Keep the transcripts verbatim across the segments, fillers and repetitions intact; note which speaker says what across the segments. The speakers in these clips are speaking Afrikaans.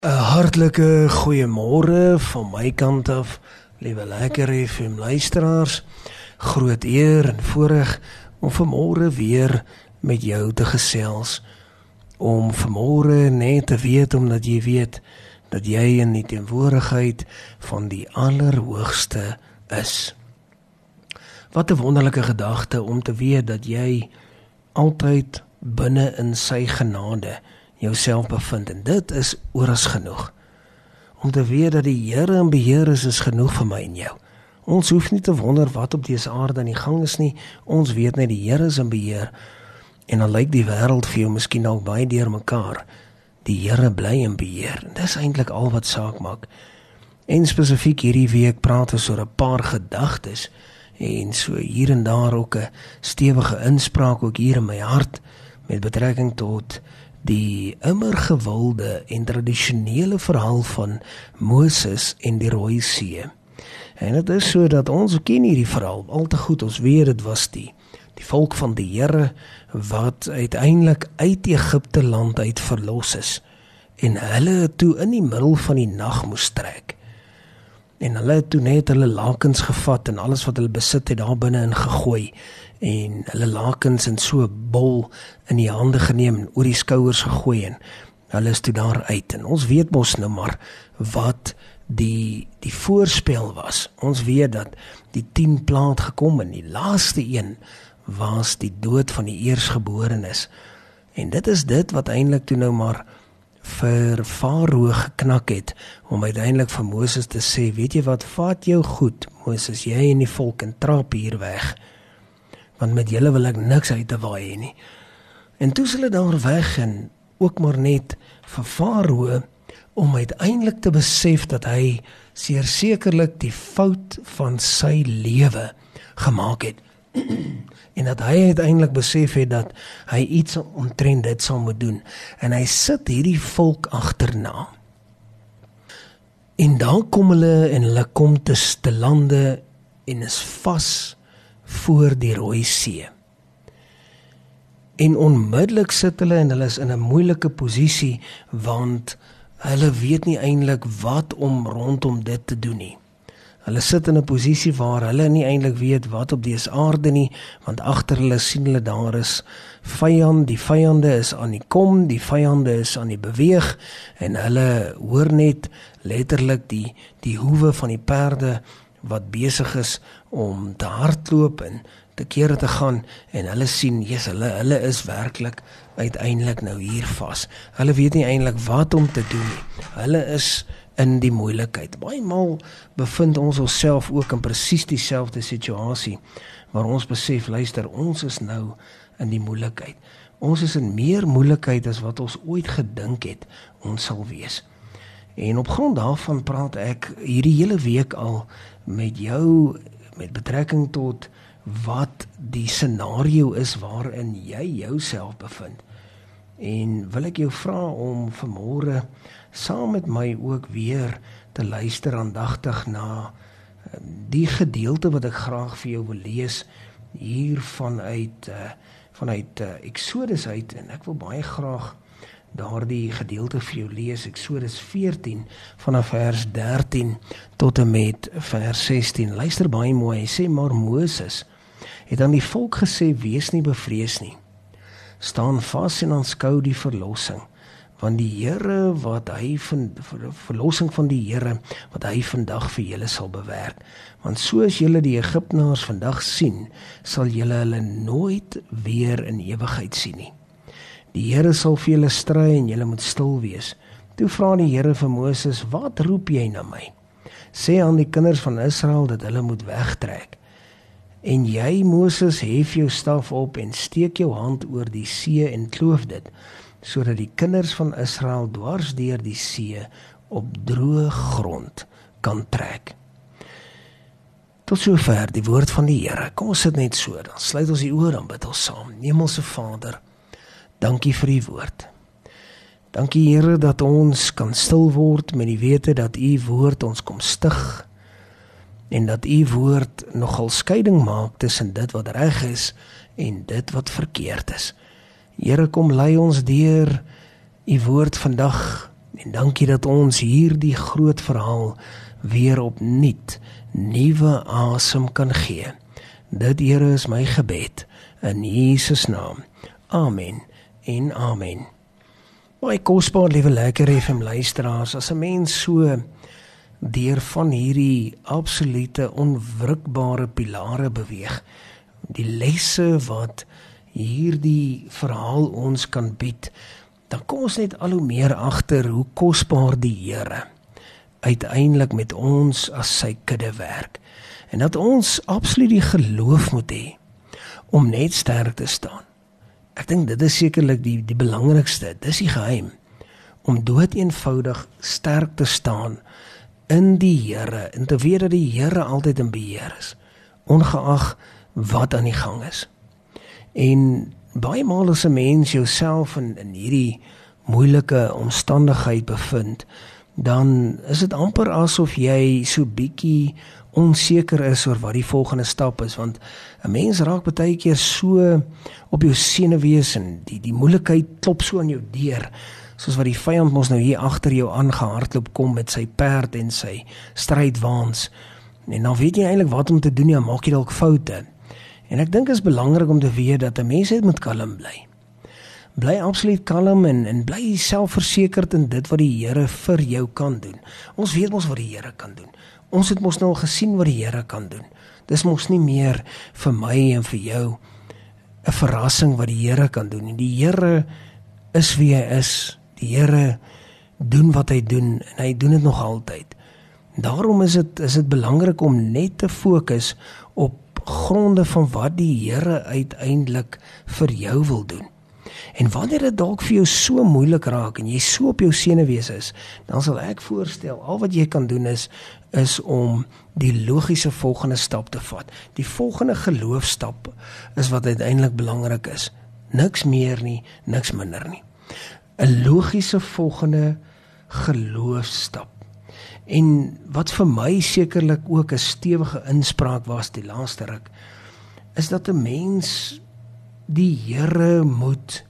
Speaker 1: 'n Hartlike goeiemôre van my kant af, liewe Lekker F M luisteraars. Groot eer en voorreg om vanmôre weer met jou te gesels. Om vanmôre net te weet, omdat jy weet dat jy in die teenwoordigheid van die Allerhoogste is. Wat 'n wonderlike gedagte om te weet dat jy altyd binne in sy genade jouself bevind, en dit is oras genoeg. Om te weet dat die Here in beheer is, is genoeg vir my en jou. Ons hoef nie te wonder wat op dese aarde aan die gang is nie, ons weet net die Here is in beheer, en dan lyk die wêreld vir jou miskien ook baie deur mekaar. Die Here bly in beheer, en dis eintlik al wat saak maak. En spesifiek hierdie week praat ons oor 'n paar gedagtes, en so hier en daar ook 'n stewige inspraak ook hier in my hart, met betrekking tot die immer gewilde en tradisionele verhaal van Moses en die Rooi See. En het is so dat ons ken hierdie verhaal al te goed, ons weet dit was die, die volk van die Here wat uiteindelik uit Egipte land uit verlos is, en hulle toe in die middel van die nag moes trek. En hulle het toe net hulle lakens gevat en alles wat hulle besit het daar binne in gegooi, en hulle lakens in so 'n bol in die hande geneem en oor die skouers gegooi, en hulle is toe daar uit. En ons weet mos nou maar wat die, die voorspel was. Ons weet dat die tien plaag gekom, en die laaste een was die dood van die eersgeborenes. En dit is dit wat eintlik toe nou maar vir Farao geknak het, om uiteindelik vir Moses te sê, weet jy wat, vat jou goed, Moses, jy en die volk, en trap hier weg, want met julle wil ek niks uit te waai nie. En toe is hulle daar weg, en ook maar net vir Farao, om uiteindelik te besef dat hy seer sekerlik die fout van sy lewe gemaak het, en dat hy uiteindelik besef het dat hy iets omtrent dit sal moet doen, en hy sit hierdie volk agterna. En dan kom hulle, en hulle kom te, te lande, en is vas voor die Rooi See. En onmiddellik sit hulle, en hulle is in 'n moeilike posisie, want hulle weet nie eintlik wat om rondom dit te doen nie. Hulle sit in 'n posisie waar hulle nie eintlik weet wat op dese aarde nie, want agter hulle sien hulle daar is vyand, die vyande is aan die kom, die vyande is aan die beweeg, en hulle hoor net letterlik die, die hoewe van die perde wat besig is om te hardloop en te kere te gaan, en hulle sien, yes, hulle, hulle is werklik uiteindelik nou hier vas. Hulle weet nie eintlik wat om te doen nie. Hulle is in die moeilikheid. Baie maal bevind ons onsself ook in presies dieselfde situasie, waar ons besef, luister, ons is nou in die moeilikheid. Ons is in meer moeilikheid as wat ons ooit gedink het, ons sal wees. En op grond daarvan praat ek hierdie hele week al met jou, met betrekking tot wat die scenario is waarin jy jouself bevind. En wil ek jou vra om vanmôre saam met my ook weer te luister aandagtig na die gedeelte wat ek graag vir jou wil lees, hier vanuit, uh, vanuit uh, Exodus uit, en ek wil baie graag daardie gedeelte vir jou lees, Exodus veertien, vanaf vers dertien tot en met vers sestien. Luister baie mooi, hy sê, maar Moses het aan die volk gesê, wees nie bevrees nie, staan vas en aanskou die verlossing, want die Here wat hy van, verlossing van die Here wat hy vandag vir julle sal bewerk. Want soos julle die Egiptenaars vandag sien, sal julle hulle nooit weer in ewigheid sien nie. Die Here sal vir julle stry en julle moet stil wees. Toe vra die Here vir Moses, wat roep jy na my? Sê aan die kinders van Israel dat hulle moet wegtrek. En jy, Moses, hef jou staf op en steek jou hand oor die see en kloof dit, sodat die kinders van Israel dwars deur die see op droë grond kan trek. Tot sover die woord van die Here. Kom ons sit net so, dan sluit ons die oë, dan bid ons saam. Hemelse Vader, dankie vir die woord. Dankie Here dat ons kan stil word met die wete dat u woord ons kom stig, en dat u woord nogal skeiding maak tussen dit wat reg is en dit wat verkeerd is. Here, kom lei ons deur u woord vandag En dankie dat ons hierdie groot verhaal weer opnuut nuwe asem kan gee. Dit, Here, is my gebed in Jesus naam. Amen en amen. Baie kosbaar, liewe Lekker F M luisteraars, as 'n mens so deur van hierdie absolute onwrikbare pilare beweeg, die lesse wat hierdie verhaal ons kan bied, dan kom ons net al hoe meer agter hoe kosbaar die Here uiteindelik met ons as sy kudde werk. En dat ons absoluut die geloof moet hê om net sterk te staan. Ek dink dit is sekerlik die, die belangrikste, dis die geheim, om dood eenvoudig sterk te staan in die Here, en te weet dat die Here altyd in beheer is, ongeag wat aan die gang is. En baie maal as 'n mens jouself in, in hierdie moeilike omstandigheid bevind, dan is dit amper asof jy so bietjie onseker is oor wat die volgende stap is, want 'n mens raak baie keer so op jou senuwees en die, die moeilikheid klop so aan jou deur, soos wat die vyand mos nou hier agter jou aangehardloop kom met sy perd en sy strydwaans, en dan weet jy eintlik wat om te doen, en maak jy dalk foute. En ek dink dit is belangrik om te weet dat 'n mens net moet kalm bly. Bly absoluut kalm en, en bly selfversekerd in dit wat die Here vir jou kan doen. Ons weet mos wat die Here kan doen. Ons het mos nou al gesien wat die Here kan doen. Dis mos nie meer vir my en vir jou 'n verrassing wat die Here kan doen. En die Here is wie hy is. Die Here doen wat hy doen en hy doen dit nog altyd. Daarom is dit is dit belangrik om net te fokus op gronde van wat die Here uiteindelik vir jou wil doen. En wanneer dit dalk vir jou so moeilik raak en jy so op jou senuwees is, dan sal ek voorstel, al wat jy kan doen is, is om die logiese volgende stap te vat. Die volgende geloofstap is wat uiteindelik belangrik is. Niks meer nie, niks minder nie. 'n logiese volgende geloofstap. En wat vir my sekerlik ook 'n stewige inspraak was die laaste ruk, is dat 'n mens die Here moet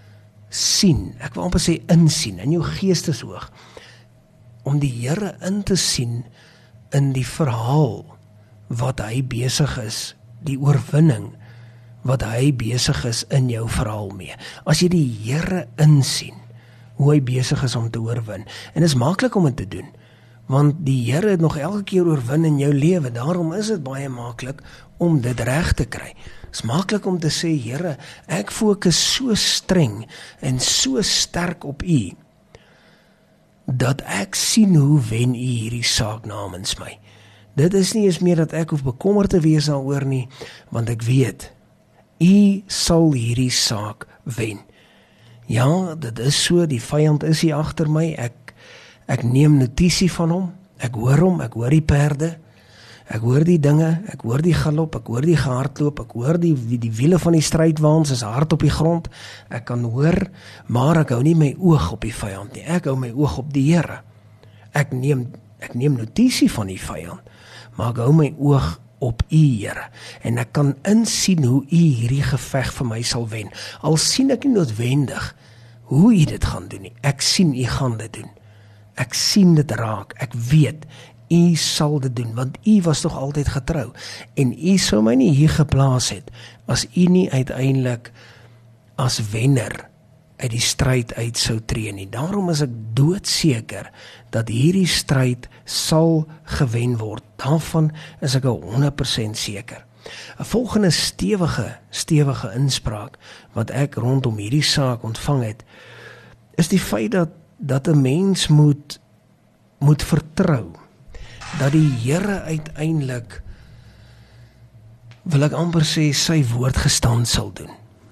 Speaker 1: sien. Ek wil amper sê insien, in jou geesteshoog, om die Here in te sien in die verhaal wat hy besig is, die oorwinning wat hy besig is in jou verhaal mee. As jy die Here insien, hoe hy besig is om te oorwin, en is maklik om dit te doen, want die Here het nog elke keer oorwin in jou lewe, daarom is dit baie maklik om dit reg te kry. Het is maklik om te sê, Here, ek fokus so streng en so sterk op U, dat ek sien hoe wen U hierdie saak namens my. Dit is nie eens meer dat ek hoef bekommerd te wees daaroor nie, want ek weet, U sal hierdie saak wen. Ja, dit is so, die vyand is hier agter my, ek Ek neem notisie van hom, ek hoor hom, ek hoor die perde, ek hoor die dinge, ek hoor die galop, ek hoor die gehardloop, ek hoor die, die, die wiele van die strydwaans is hard op die grond, ek kan hoor, maar ek hou nie my oog op die vyand nie, ek hou my oog op die Here. Ek neem, ek neem notisie van die vyand, maar ek hou my oog op U, Here, en ek kan insien hoe U hierdie geveg vir my sal wen, al sien ek nie noodwendig hoe U dit gaan doen nie, ek sien U gaan dit doen. Ek sien dit raak, ek weet, U sal dit doen, want U was toch altyd getrou, en U sou my nie hier geplaas het, as U nie uiteindelik as wenner uit die stryd uit sou tree nie. Daarom is ek doodseker, dat hierdie stryd sal gewen word, daarvan is ek honderd persent seker. 'n Volgende stewige, stewige inspraak, wat ek rondom hierdie saak ontvang het, is die feit dat dat 'n mens moet, moet vertrou, dat die Here uiteindelik, wil ek amper sê, sy woord gestand sal doen.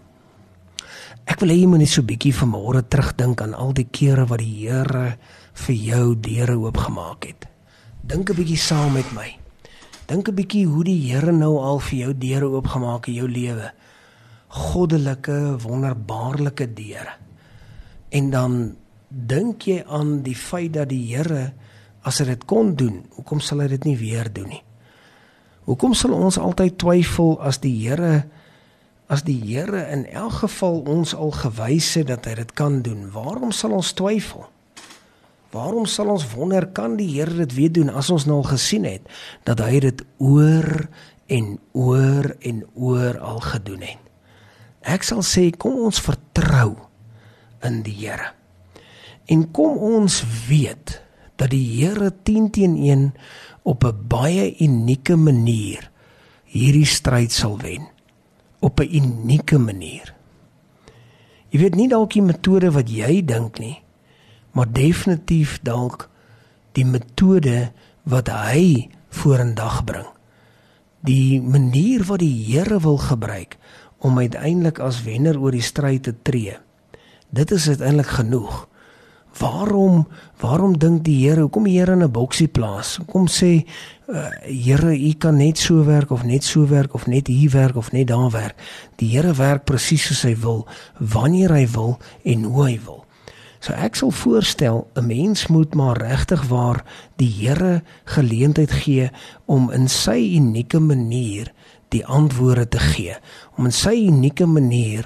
Speaker 1: Ek wil hê jy moet net so bietjie vanmôre terugdink aan al die kere wat die Here vir jou deure oopgemaak het. Dink 'n bietjie saam met my. Dink 'n bietjie hoe die Here nou al vir jou deure oopgemaak in jou lewe. Goddelike, wonderbaarlike deure. En dan dink jy aan die feit dat die Here, as hy dit kon doen, hoekom sal hy dit nie weer doen nie? Hoekom sal ons altyd twyfel as die Here, as die Here in elk geval ons al gewys het dat hy dit kan doen? Waarom sal ons twyfel? Waarom sal ons wonder, kan die Here dit weer doen, as ons nou al gesien het, dat hy dit oor en oor en oor al gedoen het? Ek sal sê, kom ons vertrou in die Here. En kom ons weet, dat die Here tien teen een op 'n baie unieke manier hierdie stryd sal wen. Op 'n unieke manier. Jy weet nie dalk die metode wat jy dink nie, maar definitief dalk die metode wat hy vorendag bring. Die manier wat die Here wil gebruik om uiteindelik as wenner oor die stryd te tree. Dit is uiteindelik genoeg. Waarom, waarom dink die Here, hoekom die Here in 'n boksie plaas? Hoekom sê, uh, Here, u kan net so werk, of net so werk, of net hier werk, of net daar werk. Die Here werk presies soos hy wil, wanneer hy wil, en hoe hy wil. So ek sal voorstel, 'n mens moet maar regtig waar die Here geleentheid gee, om in sy unieke manier die antwoorde te gee. Om in sy unieke manier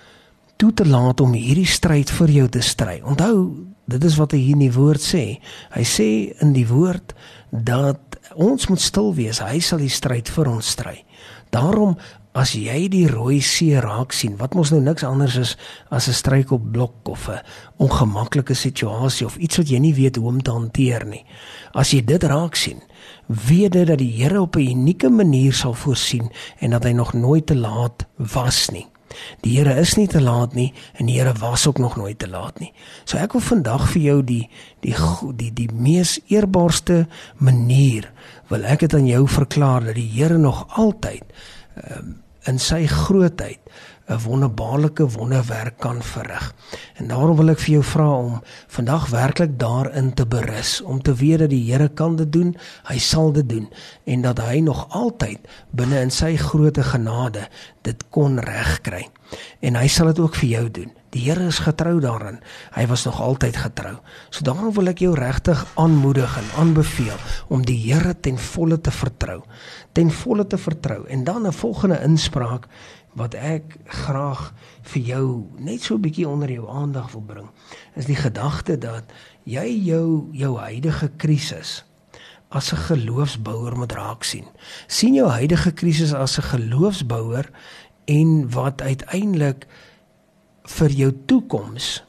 Speaker 1: toe te laat om hierdie stryd vir jou te stry. Onthou, dit is wat hy hier in die woord sê. Hy sê in die woord dat ons moet stil wees, hy sal die stryd vir ons stry. Daarom, as jy die rooi see raak sien, wat mos nou niks anders is as 'n struikelblok of 'n ongemaklike situasie of iets wat jy nie weet hoe om te hanteer nie. As jy dit raak sien, weet dit dat die Here op 'n unieke manier sal voorsien en dat hy nog nooit te laat was nie. Die Here is nie te laat nie, en die Here was ook nog nooit te laat nie. So ek wil vandag vir jou die, die, die, die mees eerbaarste manier, wil ek het aan jou verklaar, dat die Here nog altyd, um, in sy grootheid, 'n wonderbaarlike wonderwerk kan verrig. En daarom wil ek vir jou vra om vandag werklik daarin te berus, om te weet dat die Here kan dit doen, hy sal dit doen, en dat hy nog altyd binne in sy groote genade dit kon regkry. En hy sal dit ook vir jou doen. Die Here is getrou daarin, hy was nog altyd getrou. So daarom wil ek jou regtig aanmoedig en aanbeveel om die Here ten volle te vertrou, ten volle te vertrou. En dan 'n volgende inspraak wat ek graag vir jou net so 'n bietjie onder jou aandag wil bring, is die gedagte dat jy jou, jou huidige krisis as 'n geloofsbouer moet raak sien. Sien jou huidige krisis as 'n geloofsbouer, en wat uiteindelik vir jou toekoms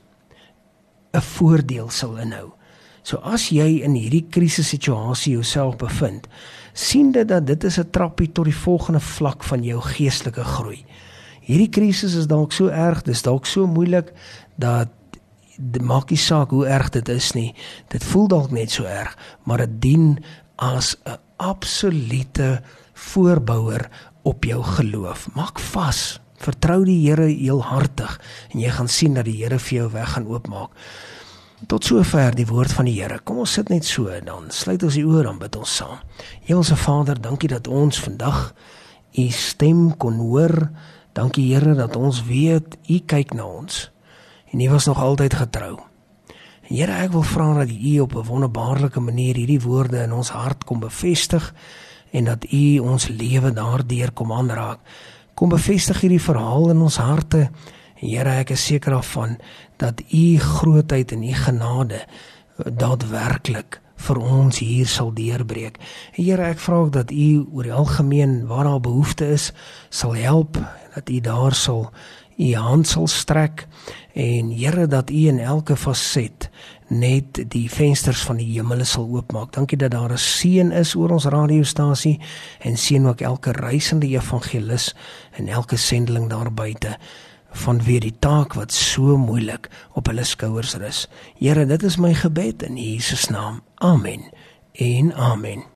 Speaker 1: 'n voordeel sal inhou. So as jy in hierdie krisissituasie jouself bevind, sien dit dat dit is 'n trappie tot die volgende vlak van jou geestelike groei. Hierdie krisis is dalk so erg, dis dalk so moeilik, dat dit maak nie saak hoe erg dit is nie, dit voel dalk net so erg, maar dit dien as 'n absolute voorbouer op jou geloof. Maak vas, vertrou die Here heelhartig, en jy gaan sien dat die Here vir jou weg gaan oopmaak. Tot sover die woord van die Here. Kom ons sit net so, dan sluit ons die oor, dan bid ons saam. Hemelse Vader, dankie dat ons vandag u stem kon hoor. Dankie Here dat ons weet, u kyk na ons, en u was nog altyd getrou. En Here, ek wil vra dat u op 'n wonderbaarlike manier hierdie woorde in ons hart kom bevestig, en dat u ons lewe daardeur kom aanraak. Kom bevestig hierdie verhaal in ons harte. En Here, ek is seker daarvan dat u grootheid en u genade daadwerklik vir ons hier sal deurbreek. En Here, ek vra ook dat u oor die algemeen, waar daar behoefte is, sal help, dat u daar sal u hand sal strek, en Here, dat u in elke faset net die vensters van die hemele sal oopmaak. Dankie dat daar 'n seën is oor ons radiostasie, en seën ook elke reisende evangelis en elke sendeling daar buite, vanweë die taak wat so moeilik op hulle skouers rus. Here, dit is my gebed in Jesus naam. Amen en amen.